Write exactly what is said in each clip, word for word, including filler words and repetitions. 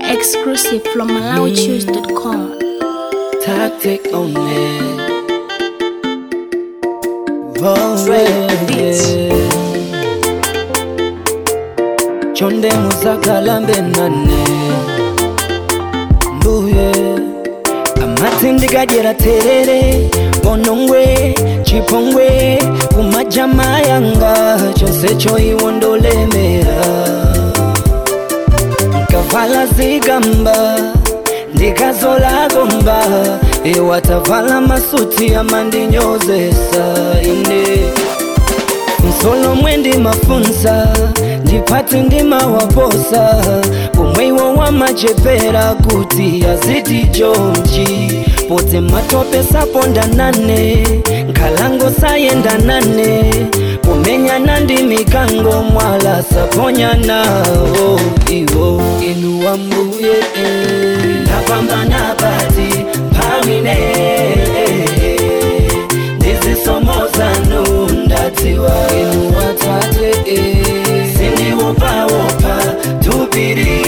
Exclusive from Malawi Choose dot com. Tactic on it. Chonde musakalambe nane mbuye amatindikajera terere bonongwe chipongwe kumajama yanga chose choiwondolemera nkavala zigamba ndikazola gomba ewatavala masuti amandinyozesa ine Msolo mwendi mafunza ndipate ndima waposa umweiwo wa machepera kuti aziti jonji pote matope saponda nane nkalango sayenda nane kumenya nandi mikango mwala saponya nao iwo inu wa mbuye napamba nabati pamine Nisi somo zanu ndatiwa inu watate Sindi wopa wopa tupiri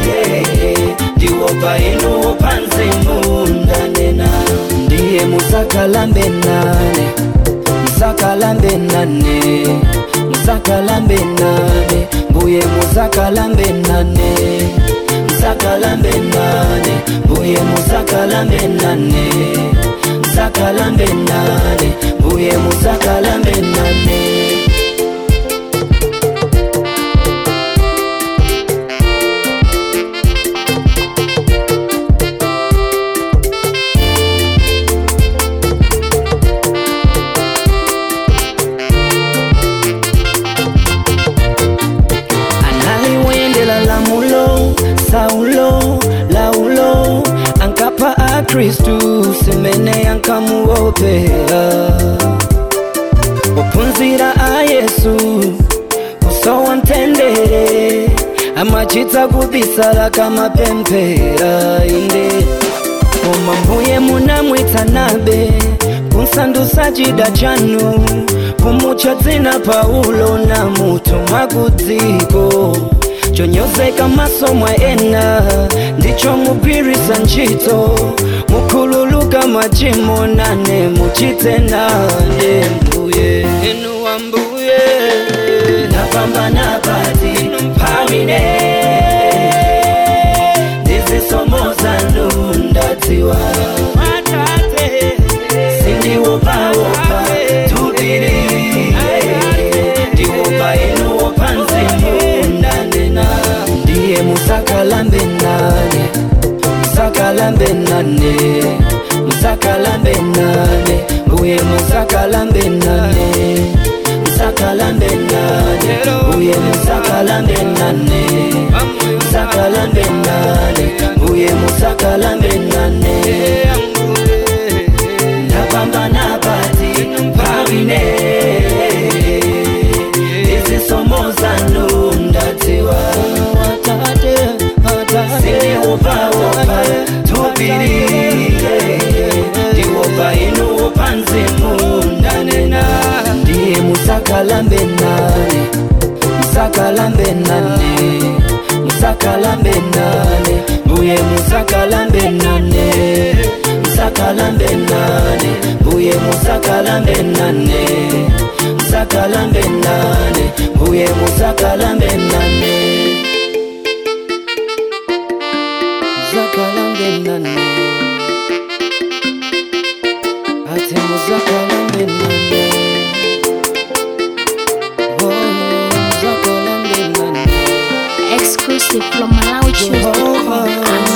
Diwopa inu wopa nzimu ndanena Ndiye musakalambe nane Musakalambe nane Musakalambe nane Mbuye musakalambe nane Musakalambe nane Mbuye musakalambe nane Musakalambe nane Mbuye musakalambe nane Analiwendela la mulo Saulo Laulo Ankapa a Kristu Semene yankamuopera Opunzira a Yesu Usowa ntendere Amachita kubisala kama pempera inde Omambuye munamwita nabe Kunsandu sajida chanu Kumucha zina Paulo na mutu magutiko Chonyozeka masomwa ena Ndicho mubirisa nchito Mukululuka majimo nane Muchite nane mbuye Inu wa mbuye Napamba nabati Pamine Ndizi somo zanu ndatiwa Sindi wopa wopa Tubiri Diwopa inu wopa nzimu ndanena Ndiye musakalambe nane Musakalambe nane Musakalambe nane Mbuye musakalambe nane Musakalambe nane Mbuye musakalambe nane Musakalambe nane Mbuye musakalambe nane Napamba nabati Pamine Izi somo zanu ndatiwa Sindi wopa wopa tupiri Diwopa inu wopa nzimu ndanena Ndiye musakalambe nane Musakalambe nane Musakalambe nane Mbuye musakalambe nane Musakalambe nane Mbuye musakalambe nane Musakalambe nane Mbuye musakalambe nane Musakalambe nane Ate musakalambe nane Oh, musakalambe nane Exclusive from Malawi Choose dot com.